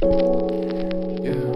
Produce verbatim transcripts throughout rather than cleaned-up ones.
Yeah.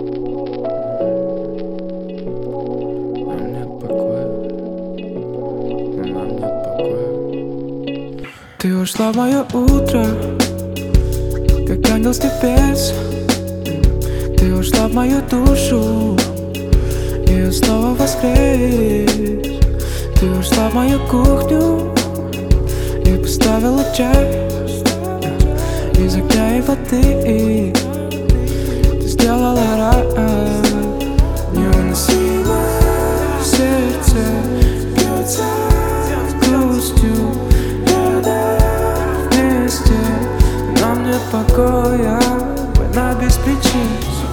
Нам нет покоя, но нам нет покоя. Ты ушла в мое утро, как ангел с небес. Ты ушла в мою душу и снова воскрес. Ты ушла в мою кухню и поставила чай из огня и воды. Ты сделала рай. Невыносимо сердце бьется грустью. Рядом вместе нам нет покоя. Война без причин.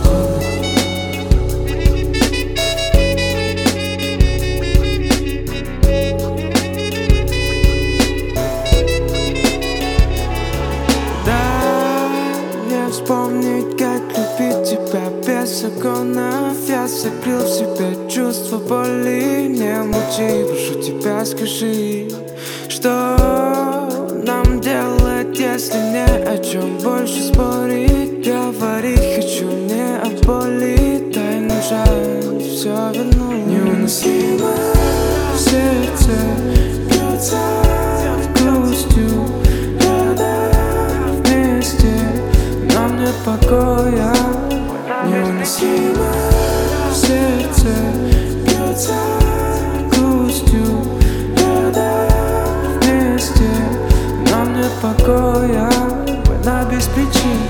Вспомнить, как любить тебя без законов. Я закрыл в себе чувство боли. Не молчи, прошу тебя, скажи, что нам делать, если не о чем больше спорить. Говори, хочу не о боли. Дай нам шанс все вернуть. Невыносимо сердце бьется грустью. Покоя. Невыносимо сердце бьется грустью. Рядом вместе нам нет покоя. Война без причин.